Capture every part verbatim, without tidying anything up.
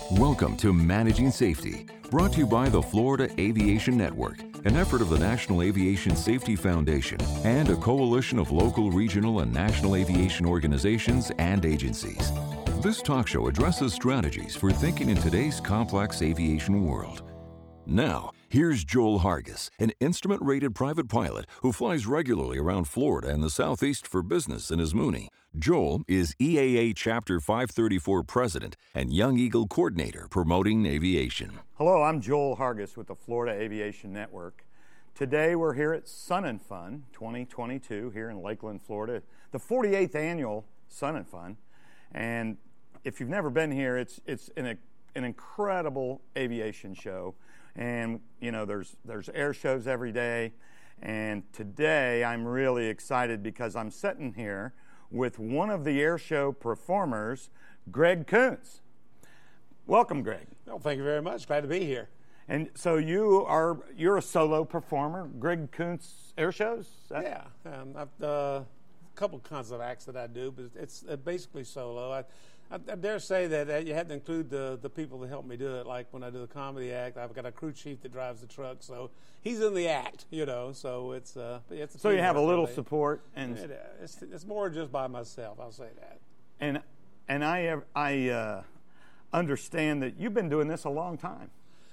Welcome to Managing Safety, brought to you by the Florida Aviation Network, an effort of the National Aviation Safety Foundation and a coalition of local, regional, and national aviation organizations and agencies. This talk show addresses strategies for thinking in today's complex aviation world. Now, here's Joel Hargis, an instrument-rated private pilot who flies regularly around Florida and the Southeast for business in his Mooney. Joel is E A A Chapter five thirty-four President and Young Eagle Coordinator promoting aviation. Hello, I'm Joel Hargis with the Florida Aviation Network. Today we're here at Sun and Fun twenty twenty-two here in Lakeland, Florida, the forty-eighth annual Sun and Fun. And if you've never been here, it's it's an, an incredible aviation show. And, you know, there's there's air shows every day. And today I'm really excited because I'm sitting here with one of the air show performers, Greg Kuntz. Welcome, Greg. Well, thank you very much. Glad to be here. And so you are, you're a solo performer, Greg Kuntz Air Shows? That- Yeah, um, I've uh, a couple kinds of acts that I do, but it's uh, basically solo. I, I, I dare say that uh, you have to include the, the people that help me do it. Like when I do the comedy act, I've got a crew chief that drives the truck, so he's in the act, you know. So it's uh, it's. A So you have a little really. support, and It, uh, it's it's more just by myself. I'll say that. and and I I uh, understand that you've been doing this a long time.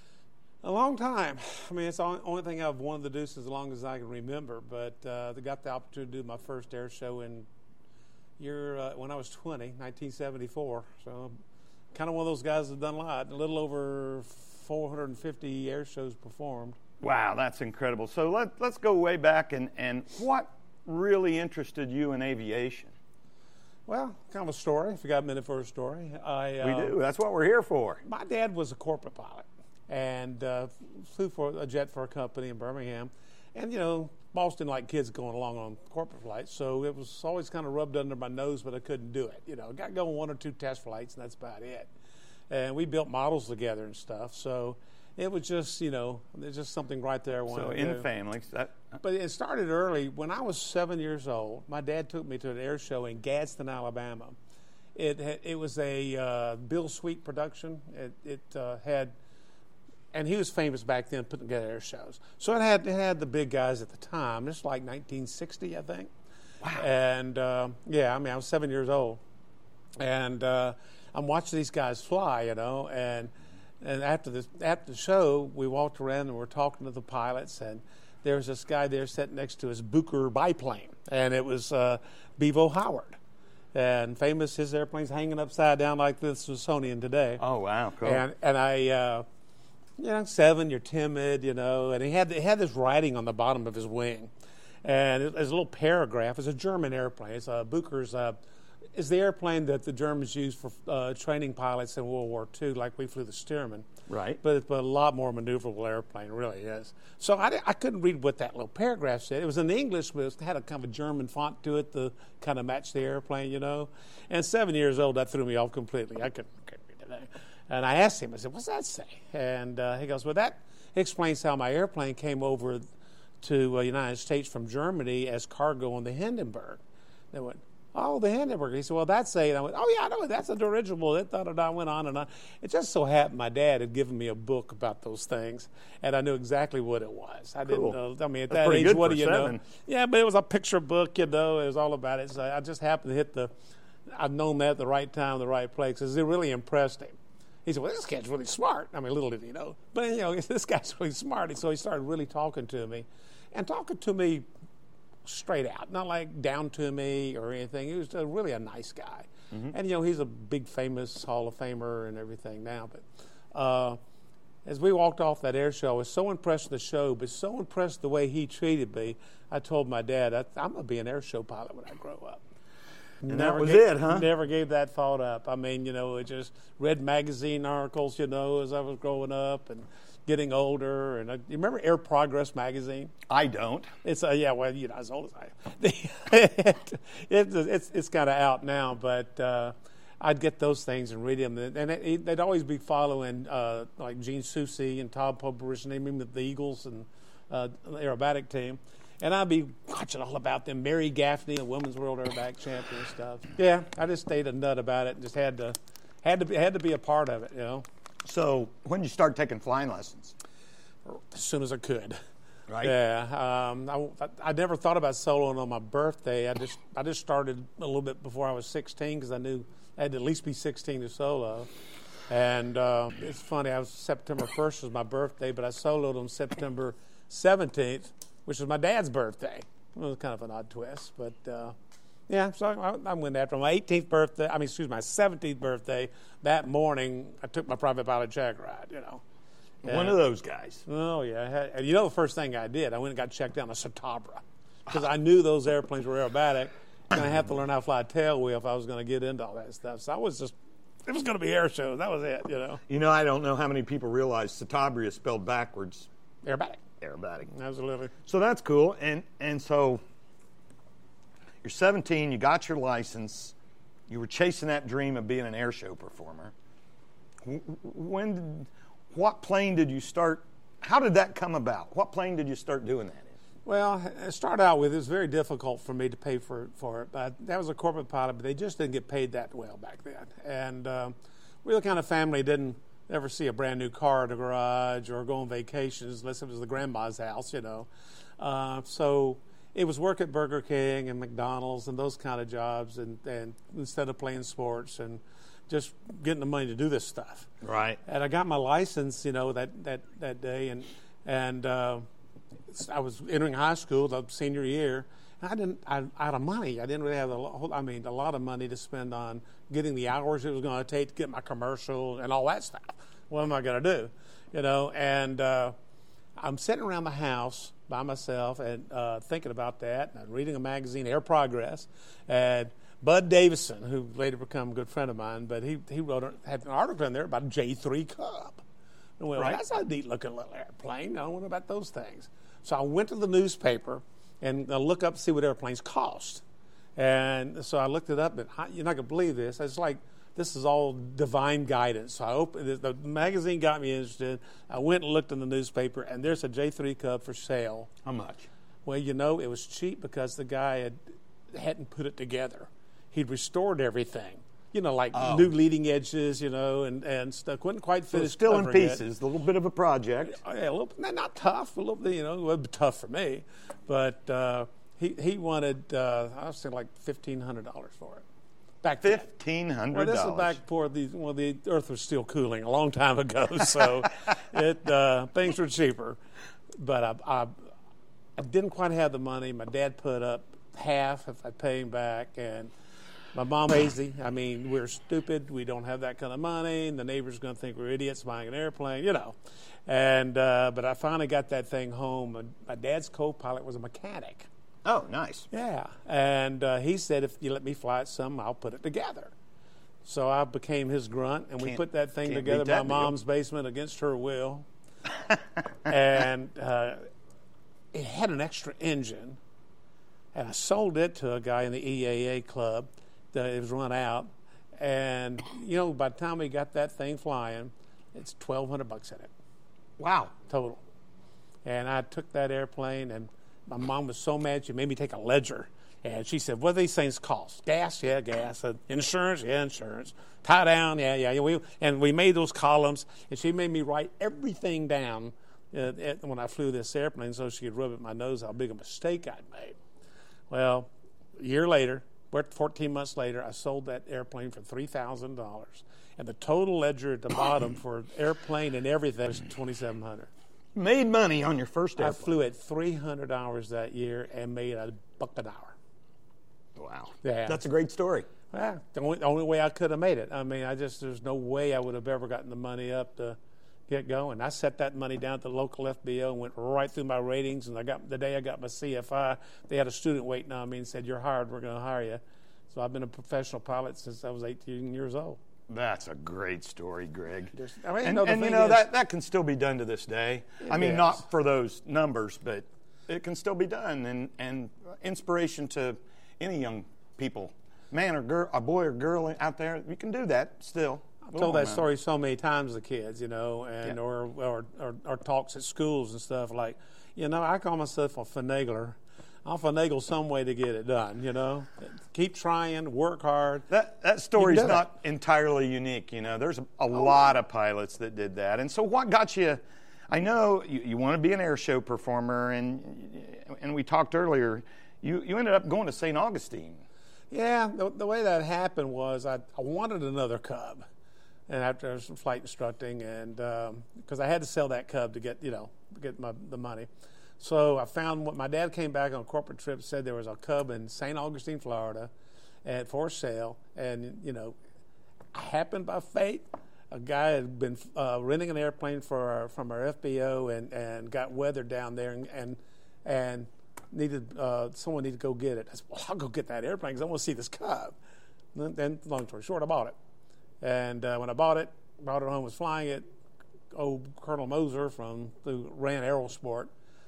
A long time. I mean, it's the only thing I've wanted to do since as long as I can remember. But uh, I got the opportunity to do my first air show in year uh, when I was twenty, nineteen seventy-four. So, kind of one of those guys that's done a lot. A little over four hundred fifty air shows performed. Wow, that's incredible. So let let's go way back, and and what really interested you in aviation? Well, kind of a story. If you got a minute for a story, I uh, We do. That's what we're here for. My dad was a corporate pilot and uh, flew for a jet for a company in Birmingham. And, you know, boss didn't like kids going along on corporate flights, so it was always kind of rubbed under my nose, but I couldn't do it. You know, got to go on one or two test flights, and that's about it. And we built models together and stuff, so it was just, you know, there's just something right there. I wanted So to in do. the family. That, But it started early. When I was seven years old, my dad took me to an air show in Gadsden, Alabama. It had, it was a uh, Bill Sweet production. It, it uh, had, and he was famous back then putting together air shows. So it had it had the big guys at the time. This was like nineteen sixty, I think. Wow. And uh, yeah, I mean, I was seven years old, and uh, I'm watching these guys fly, you know, and and after the after the show, we walked around and we're talking to the pilots, and there was this guy there sitting next to his Booker biplane, and it was uh, Bevo Howard, and famous. His airplane's hanging upside down like the Smithsonian today. oh wow, cool. And and I, uh, you know, seven, you're timid, you know, and he had he had this writing on the bottom of his wing, and it, there's a little paragraph. It's a German airplane. It's a Booker's. Uh, is the airplane that the Germans used for uh, training pilots in World War Two, like we flew the Stearman. Right. But it's a lot more maneuverable airplane, it really is. So I, I couldn't read what that little paragraph said. It was in English, but it had a kind of a German font to it to kind of match the airplane, you know. And seven years old, that threw me off completely. I couldn't, couldn't read it. And I asked him, I said, what's that say? And uh, he goes, well, that explains how my airplane came over to the uh, United States from Germany as cargo on the Hindenburg. They went, oh, the Hindenburg. He said, well, that's a, and I went, oh, yeah, I know, that's a dirigible. It da, da, da, went on and on. It just so happened my dad had given me a book about those things, and I knew exactly what it was. I Cool. didn't know. I mean, at That's that pretty age, good what for do you seven. know? Yeah, but it was a picture book, you know. It was all about it. So I just happened to hit the, I'd known that at the right time, the right place, because it really impressed him. He said, well, this kid's really smart. I mean, little did he know. But, you know, this guy's really smart. And so he started really talking to me, and talking to me straight out, not like down to me or anything. He was a, really a nice guy. Mm-hmm. And, you know, he's a big famous Hall of Famer and everything now. But uh, as we walked off that air show, I was so impressed with the show, but so impressed the way he treated me, I told my dad, I, I'm going to be an air show pilot when I grow up. And never that was gave, it, huh? Never gave that thought up. I mean, you know, it just read magazine articles, you know, as I was growing up and getting older. And I, you remember Air Progress magazine? I don't. It's uh, yeah, well, you're not as old as I am. it, it, it's it's kind of out now, but uh, I'd get those things and read them, and it, it, they'd always be following uh, like Gene Soucy and Todd Pobrish, naming the Eagles and uh, the aerobatic team. And I'd be watching all about them. Mary Gaffney, a women's world aerobatic champion and stuff. Yeah, I just stayed a nut about it and just had to, had to be, had to be a part of it, you know. So when did you start taking flying lessons? As soon as I could. Right. Yeah. Um, I, I never thought about soloing on my birthday. I just I just started a little bit before I was sixteen because I knew I had to at least be sixteen to solo. And uh, it's funny, I was September first was my birthday, but I soloed on September seventeenth, which was my dad's birthday. It was kind of an odd twist, but uh, yeah, so I, I went after my eighteenth birthday, I mean, excuse me, my seventeenth birthday. That morning, I took my private pilot check ride, you know. And, One of those guys. Oh, yeah. I had, and you know the first thing I did? I went and got checked out on a Citabria because I knew those airplanes were aerobatic, and I had to learn how to fly a tail wheel if I was going to get into all that stuff. So I was just, it was going to be air shows. That was it, you know. You know, I don't know how many people realize Citabria is spelled backwards. Aerobatic. Aerobatic. Absolutely. So that's cool. And and so you're seventeen, you got your license, you were chasing that dream of being an air show performer. When did, what plane did you start, how did that come about? What plane did you start doing that in? Well, it started out with, it was very difficult for me to pay for, for it. But that was a corporate pilot, but they just didn't get paid that well back then. And um, we were the kind of family that didn't ever see a brand new car in the garage or go on vacations unless it was the grandma's house, you know. Uh, so it was work at Burger King and McDonald's and those kind of jobs, and, and instead of playing sports and just getting the money to do this stuff. Right. And I got my license, you know, that, that, that day, and and uh, I was entering high school, the senior year. And I didn't, I, out of money, I didn't really have a lot, I mean, a lot of money to spend on getting the hours it was going to take to get my commercial and all that stuff. What am I going to do, you know? And uh, I'm sitting around the house by myself and uh, thinking about that, and I'm reading a magazine, Air Progress, and Bud Davison, who later became a good friend of mine, but he he wrote a, had an article in there about J three Cub. And well, right. That's a neat looking little airplane. I don't know about those things. So I went to the newspaper and I look up to see what airplanes cost. And so I looked it up, and you're not going to believe this. It's like, this is all divine guidance. So I opened it, the magazine got me interested. I went and looked in the newspaper, and there's a J three Cub for sale. How much? Well, you know, it was cheap because the guy had, hadn't put it together. He'd restored everything, you know, like oh. new leading edges, you know, and, and stuff. Couldn't quite finish. So still in pieces, it. a little bit of a project. Yeah, a little, not tough, a little bit, you know, it would be tough for me. But uh, he he wanted, uh, I was saying like fifteen hundred dollars for it. Back then. fifteen hundred dollars. Well, this is back before the, well, the earth was still cooling a long time ago, so it uh, things were cheaper. But I, I, I didn't quite have the money. My dad put up half if I pay him back, and my mom crazy. I mean, we're stupid. We don't have that kind of money, and the neighbor's going to think we're idiots buying an airplane, you know. And uh, but I finally got that thing home. My, my dad's co-pilot was a mechanic. Oh, nice. Yeah, and uh, he said, if you let me fly it some, I'll put it together. So I became his grunt, and we Can't- put that thing can't together in beat my that deal. mom's basement against her will. And uh, it had an extra engine, and I sold it to a guy in the E A A club. That it was run out, and you know, by the time we got that thing flying, it's twelve hundred bucks in it. Wow. Total. And I took that airplane, and my mom was so mad she made me take a ledger. And she said, "What do these things cost? Gas, yeah, gas. Uh, insurance, yeah, insurance. Tie down, yeah, yeah." We, and we made those columns, and she made me write everything down uh, at, when I flew this airplane, so she could rub at my nose how big a mistake I'd made. Well, a year later, fourteen months later, I sold that airplane for three thousand dollars, and the total ledger at the bottom for airplane and everything was twenty-seven hundred dollars. Made money on your first I airplane. flew at three hundred hours that year and made a buck an hour. Wow. Yeah. That's a great story. Well, the only, the only way I could have made it. I mean, I just, there's no way I would have ever gotten the money up to get going. I set that money down at the local F B O and went right through my ratings. And I got the day I got my C F I, they had a student waiting on me and said, "You're hired, we're going to hire you." So I've been a professional pilot since I was eighteen years old. That's a great story, Greg. Just, I mean, and no, the and you thing know, is- that, that can still be done to this day. I mean, is. not for those numbers, but it can still be done, and, and inspiration to any young people, man or girl, a boy or girl out there. You can do that still. I've told that story so many times to the kids, you know, and Yeah. or, or, or or talks at schools and stuff like, you know, I call myself a finagler. I'll finagle some way to get it done, you know. Keep trying, work hard. That that story's do it. not entirely unique, you know. There's a, a lot of pilots that did that. And so what got you, I know you, you want to be an air show performer, and and we talked earlier, you, you ended up going to Saint Augustine. Yeah, the, the way that happened was I, I wanted another Cub. And after some flight instructing, and because um, I had to sell that Cub to get, you know, get my the money. So I found what my dad came back on a corporate trip, said there was a Cub in Saint Augustine, Florida, and for sale. And you know, happened by fate, a guy had been uh, renting an airplane for our, from our F B O and, and got weather down there, and and, and needed uh, someone needed to go get it. I said, well, I'll go get that airplane because I want to see this Cub. And then, long story short, I bought it. And uh, when I bought it, brought it home, was flying it. Old Colonel Moser from who ran Aerosport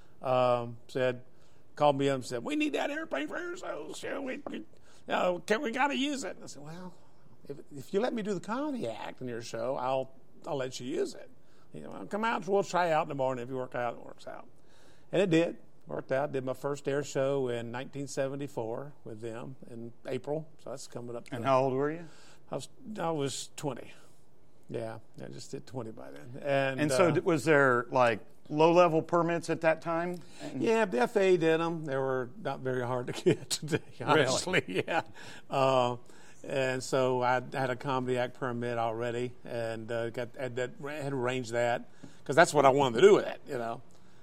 um, said, called me up and said, "We need that airplane for air shows. You know, we, we, you know, can, we got to use it." And I said, "Well, if, if you let me do the comedy act in your show, I'll I'll let you use it. You know, I'll come out and we'll try out in the morning. If you work out, it works out." And it did. Worked out. Did my first air show in nineteen seventy-four with them in April. So that's coming up. And how old were you? I was I was twenty. Yeah, I just did twenty by then. And, And so uh, was there like low-level permits at that time? yeah, the F A A did them. They were not very hard to get today, honestly. Really? Yeah. Uh, and so I had a comedy act permit already, and uh, got had, that, had arranged that because that's what I wanted to do with it, you know.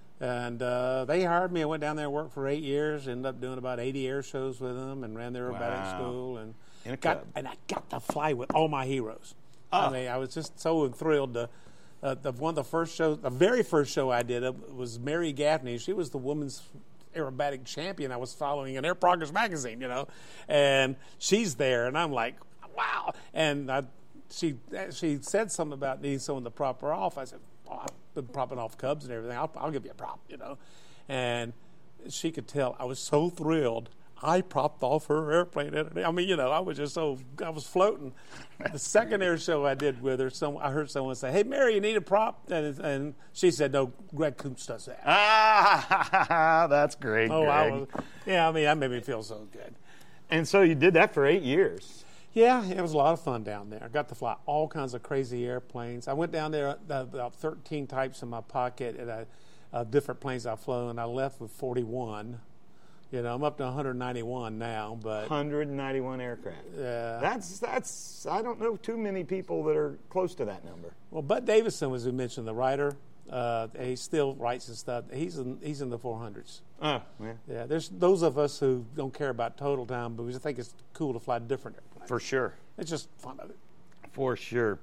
And uh, they hired me. I went down there and worked for eight years. Ended up doing about eighty air shows with them, and ran their aerobatic Wow. school, and In a got Cub. and I got to fly with all my heroes. Oh. I mean, I was just so thrilled to. Uh, the one of the first shows, the very first show I did uh, was Mary Gaffney. She was the women's aerobatic champion. I was following in Air Progress magazine, you know, and she's there, and I'm like, wow. And I, she she said something about needing someone to prop her off. I said, oh, I've been propping off Cubs and everything. I'll, I'll give you a prop, you know. And she could tell I was so thrilled. I propped off her airplane. I mean, you know, I was just so, I was floating. The second air show I did with her, some, I heard someone say, "Hey, Mary, you need a prop?" And, and she said, "No, Greg Coombs does that." Ah, that's great, Oh, Greg. I was, yeah, I mean, that made me feel so good. And so you did that for eight years. Yeah, it was a lot of fun down there. I got to fly all kinds of crazy airplanes. I went down there, uh, about thirteen types in my pocket, and I, uh, different planes I've flown. I left with forty-one. You know, I'm up to one hundred ninety-one now, but one hundred ninety-one aircraft. Yeah. That's, that's, I don't know too many people that are close to that number. well, Bud Davidson was who mentioned the writer. Uh, he still writes and stuff. He's in he's in the four hundreds. Oh, yeah. Yeah, there's those of us who don't care about total time, but we just think it's cool to fly different airplanes. For sure. It's just fun of it. For sure.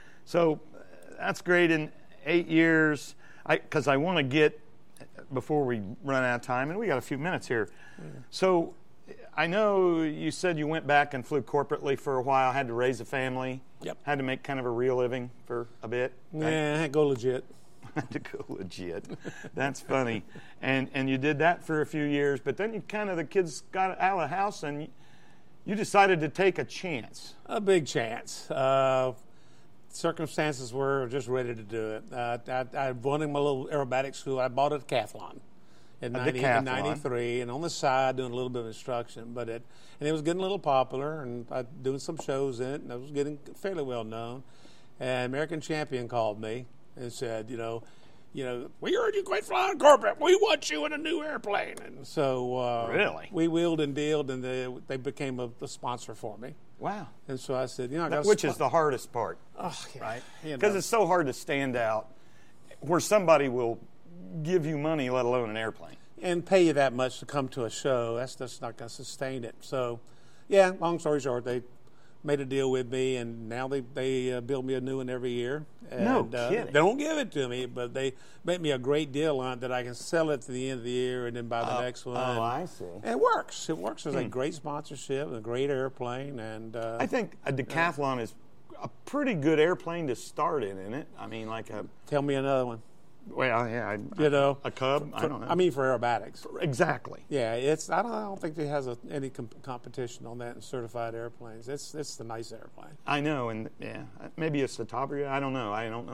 So uh, that's great. In eight years, I because I want to get, before we run out of time, and we got a few minutes here. Yeah. So I know you said you went back and flew corporately for a while, had to raise a family. Yep. Had to make kind of a real living for a bit. Yeah, go legit. Had to go legit. That's funny. And and you did that for a few years, but then you kind of, the kids got out of the house and you, you decided to take a chance. A big chance. Uh, circumstances were just ready to do it. Uh, I, I wanted my little aerobatic school. I bought a decathlon in, A ninety, decathlon. in ninety-three, and on the side doing a little bit of instruction. But it and it was getting a little popular, and I doing some shows in it, and I was getting fairly well known. And American Champion called me and said, you know, you know, we heard you quit flying corporate. We want you in a new airplane. And so uh, Really? we wheeled and dealed, and they, they became a, a sponsor for me. Wow. And so I said, you know, I got Which spo- is the hardest part, oh, yeah, right? you Because know. it's so hard to stand out where somebody will give you money, let alone an airplane. and pay you that much to come to a show. That's just not going to sustain it. So, yeah, long story short, they made a deal with me, and now they, they uh, build me a new one every year. And, No uh, kidding. They don't give it to me, but they make me a great deal on it that I can sell it to the end of the year and then buy the Oh, next one. oh, I see. And it works. It works as a great sponsorship, and a great airplane. And uh, I think a decathlon is a pretty good airplane to start in, isn't it? I mean, like a, tell me another one. well, yeah, I, You know, a Cub. I For- don't know. I mean, for aerobatics. exactly. Yeah, it's. I don't. I don't think it has a, any com- competition on that in certified airplanes. It's. It's the nice airplane. I know, and yeah, maybe it's the top of your. I don't know. I don't know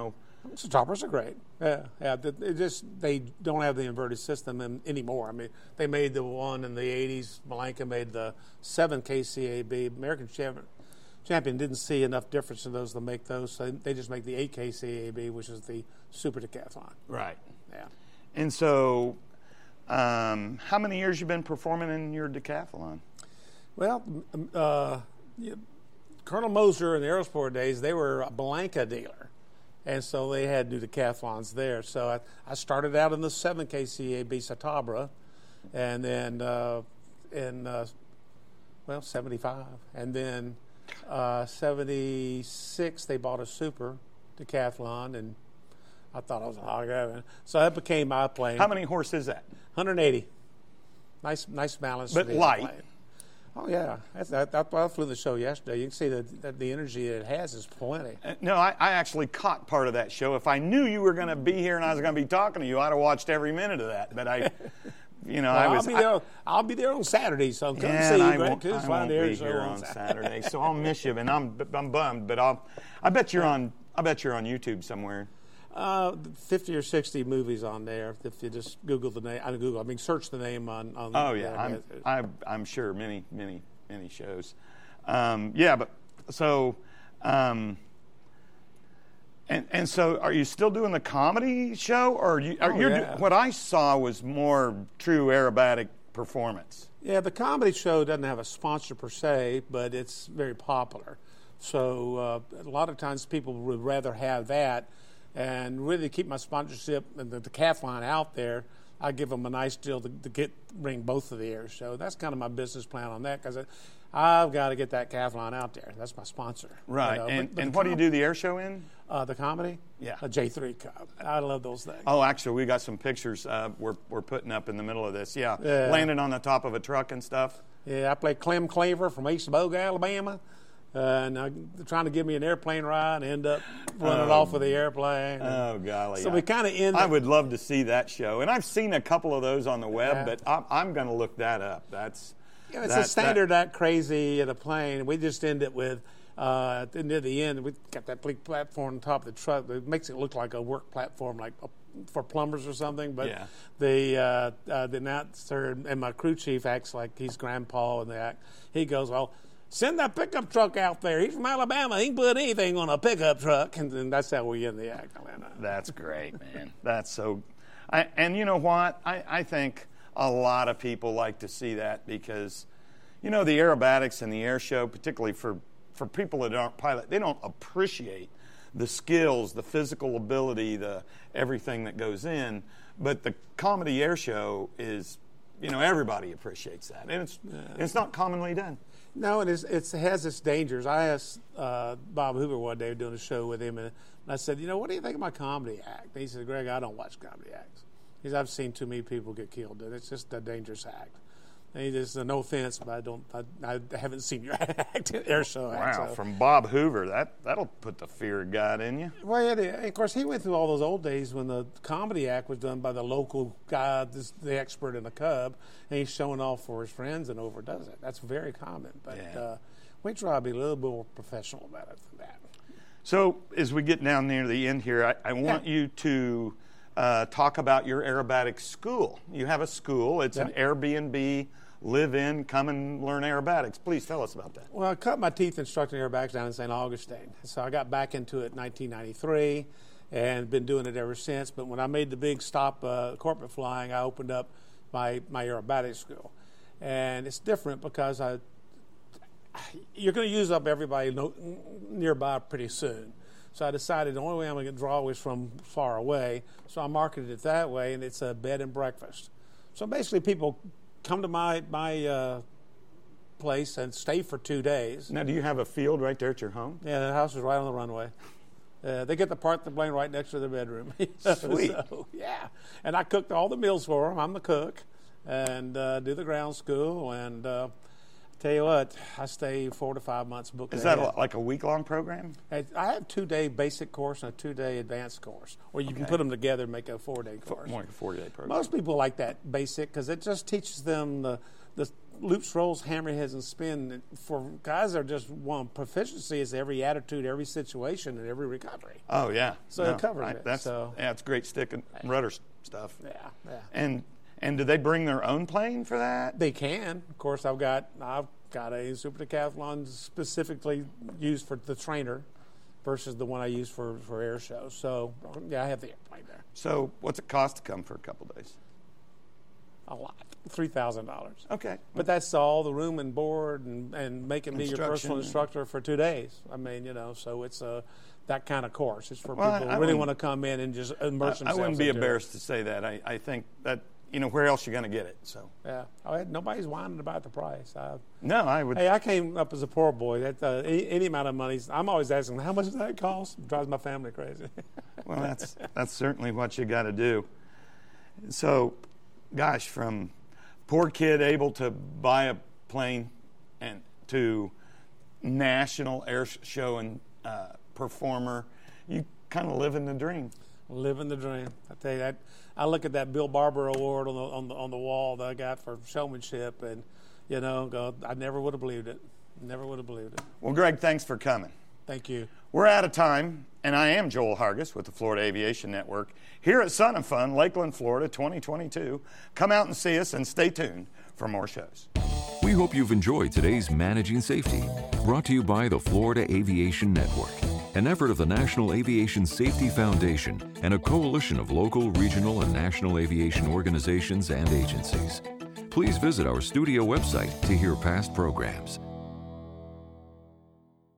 Chatoppers are great. Yeah, yeah. It just they don't have the inverted system in, anymore. I mean, they made the one in the eighties. Malenka made the seven K C A B. American Champion, champion didn't see enough difference in those to make those, so they just make the eight K C A B, which is the super decathlon. Right. Yeah. And so, um, how many years you been performing in your decathlon? Well, uh, Colonel Moser in the Aerosport days, they were a Malenka dealer. And so they had new decathlons there. So I, I started out in the seven K C A B Satabra, and then uh, in, uh, well, seventy-five. And then uh, seventy-six, they bought a super decathlon, and I thought I was a hog having. So that became my plane. How many horse is that? one hundred eighty. Nice, nice balance. But light. Oh, yeah. That's, that, that, I flew the show yesterday. You can see that, that the energy it has is plenty. Uh, no, I, I actually caught part of that show. If I knew you were going to be here and I was going to be talking to you, I'd have watched every minute of that. But I, you know, well, I was. I'll be, there, I'll be there on Saturday, so come yeah, see you. I Great won't, Tuesday, I won't there, be so here on on Saturday, Saturday, so I'll miss you. And I'm, I'm bummed, but I'll. I bet you're on. I bet you're on YouTube somewhere. Uh, fifty or sixty movies on there. If you just Google the name, I mean Google. I mean search the name on. on oh yeah, uh, I'm. I'm, I'm sure many, many. Many shows. Um, yeah, but so, um, and and so, are you still doing the comedy show, or are you? Are Oh, you yeah. what I saw was more true aerobatic performance. Yeah, the comedy show doesn't have a sponsor per se, but it's very popular. So uh, a lot of times people would rather have that, and really keep my sponsorship and the decathlon out there. I give them a nice deal to, to get bring both of the air show. That's kind of my business plan on that, because I've got to get that decathlon out there. That's my sponsor. Right. You know, and but, but and the what do you com- do the air show in? Uh, the comedy? Yeah. A J three Cub. I love those things. Oh, actually, we got some pictures uh, we're we're putting up in the middle of this. Yeah. Yeah. Landing on the top of a truck and stuff. Yeah, I play Clem Claver from East Bogue, Alabama. Uh, and uh, they're trying to give me an airplane ride and end up running Oh. off with the airplane. Oh golly! So we kind of end. I would love to see that show, and I've seen a couple of those on the web, Yeah. but I'm, I'm going to look that up. That's Yeah, it's that- a standard that, crazy at a plane. We just end it with, uh, near the end, we got that big platform on top of the truck. It makes it look like a work platform, like a, for plumbers or something. But Yeah. the uh, uh, the announcer and my crew chief acts like he's grandpa, and the act. He goes, "Well, send that pickup truck out there. He's from Alabama. He can put anything on a pickup truck," and then that's how we end the act. That's great, man. That's so. I, and you know what? I, I think a lot of people like to see that because, you know, the aerobatics and the air show, particularly for, for people that aren't pilot, they don't appreciate the skills, the physical ability, the everything that goes in. But the comedy air show is, you know, everybody appreciates that, and it's Yeah. it's not commonly done. No, it, is, it's, it has its dangers. I asked uh, Bob Hoover one day doing a show with him, and I said, you know, what do you think of my comedy act? And he said, Greg, I don't watch comedy acts. He said, I've seen too many people get killed, and it's just a dangerous act. And he just, uh, no offense, but I don't, I, I haven't seen your act, air show act. Wow, so. from Bob Hoover, that, that'll put the fear of God in you. Well, yeah, they- of course, he went through all those old days when the comedy act was done by the local guy, this, the expert in the Cub, and he's showing off for his friends and overdoes it. That's very common. But Yeah. uh, we try to be a little more professional about it than that. So as we get down near the end here, I, I want Yeah. you to uh, talk about your aerobatic school. You have a school. It's an Yeah. Airbnb, live in, come and learn aerobatics. Please tell us about that. Well, I cut my teeth instructing aerobatics down in Saint Augustine. So I got back into it in nineteen ninety-three and been doing it ever since. But when I made the big stop uh, corporate flying, I opened up my, my aerobatics school. And it's different because I, you're going to use up everybody no, nearby pretty soon. So I decided the only way I'm going to draw is from far away. So I marketed it that way, and it's a bed and breakfast. So basically people come to my, my uh, place and stay for two days. Now, do you have a field right there at your home? Yeah, the house is right on the runway. Uh, they get to park the plane right next to their bedroom. Sweet. So, yeah. And I cooked all the meals for them. I'm the cook. And uh, do the ground school. And uh, tell you what, I stay four to five months booked Is that ahead. like a week-long program? I have a two-day basic course and a two-day advanced course, or you can Okay. put them together and make a four-day course. More like a four-day program. Most people like that basic because it just teaches them the, the loops, rolls, hammerheads, and spin. For guys that are just want proficiency is every attitude, every situation, and every recovery. Oh yeah. So no, it covers I, it. That's so. yeah, it's great stick and rudder stuff. Yeah, yeah. And and do they bring their own plane for that? They can. Of course, I've got I've got a Super Decathlon specifically used for the trainer versus the one I use for, for air shows. So yeah, I have the airplane there. So what's it cost to come for a couple days? A lot, three thousand dollars. Okay. But that's all the room and board and, and making me your personal Instruction. instructor for two days. I mean, you know, so it's a that kind of course. It's for Well, people I who really wouldn't- want to come in and just immerse I, I themselves. wouldn't be into embarrassed to say that. I, I think that, you know, where else you going to get it? So It. Yeah. I had, nobody's whining about the price. I, no, I would. hey, I came up as a poor boy. That uh, any, any amount of money, I'm always asking, how much does that cost? It drives my family crazy. Well, that's that's certainly what you got to do. So, gosh, from poor kid able to buy a plane and to national air show and uh, performer, you kind of living the dream. Living the dream. I tell you that. I look at that Bill Barber Award on the on the on the wall that I got for showmanship, and you know, go, I never would have believed it. Never would have believed it. Well, Greg, thanks for coming. Thank you. We're out of time, and I am Joel Hargis with the Florida Aviation Network here at Sun and Fun, Lakeland, Florida, twenty twenty-two. Come out and see us, and stay tuned for more shows. We hope you've enjoyed today's Managing Safety, brought to you by the Florida Aviation Network, an effort of the National Aviation Safety Foundation and a coalition of local, regional, and national aviation organizations and agencies. Please visit our studio website to hear past programs.